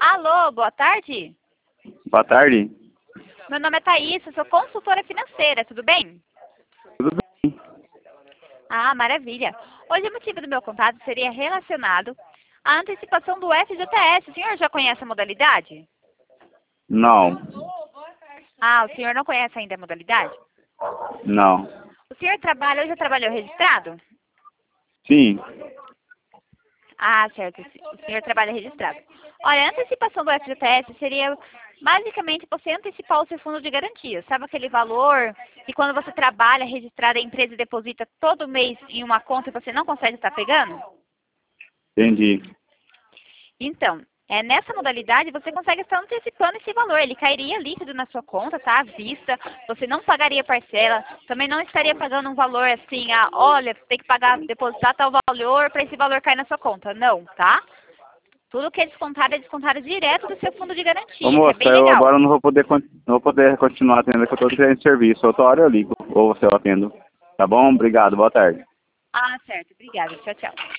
Alô, boa tarde. Boa tarde. Meu nome é Thaís, eu sou consultora financeira, tudo bem? Tudo bem? Ah, maravilha. Hoje o motivo do meu contato seria relacionado à antecipação do FGTS. O senhor já conhece a modalidade? Não. Ah, o senhor não conhece ainda a modalidade? Não. O senhor trabalha, já trabalhou registrado? Sim. Ah, certo. O senhor trabalha registrado. Olha, a antecipação do FGTS seria basicamente você antecipar o seu fundo de garantia. Sabe aquele valor que quando você trabalha registrado, a empresa deposita todo mês em uma conta e você não consegue estar pegando? Entendi. Então, nessa modalidade você consegue estar antecipando esse valor. Ele cairia líquido na sua conta, tá? À vista. Você não pagaria parcela. Também não estaria pagando um valor assim, olha, você tem que pagar, depositar tal valor para esse valor cair na sua conta. Não, tá? Tudo que é descontado direto do seu fundo de garantia. Ô Isso é moça, bem eu legal. agora não vou poder, não vou poder continuar atendendo, que eu estou sem serviço. Outra hora eu ligo, ou você eu atendo. Tá bom? Obrigado, boa tarde. Ah, certo. Obrigada. Tchau, tchau.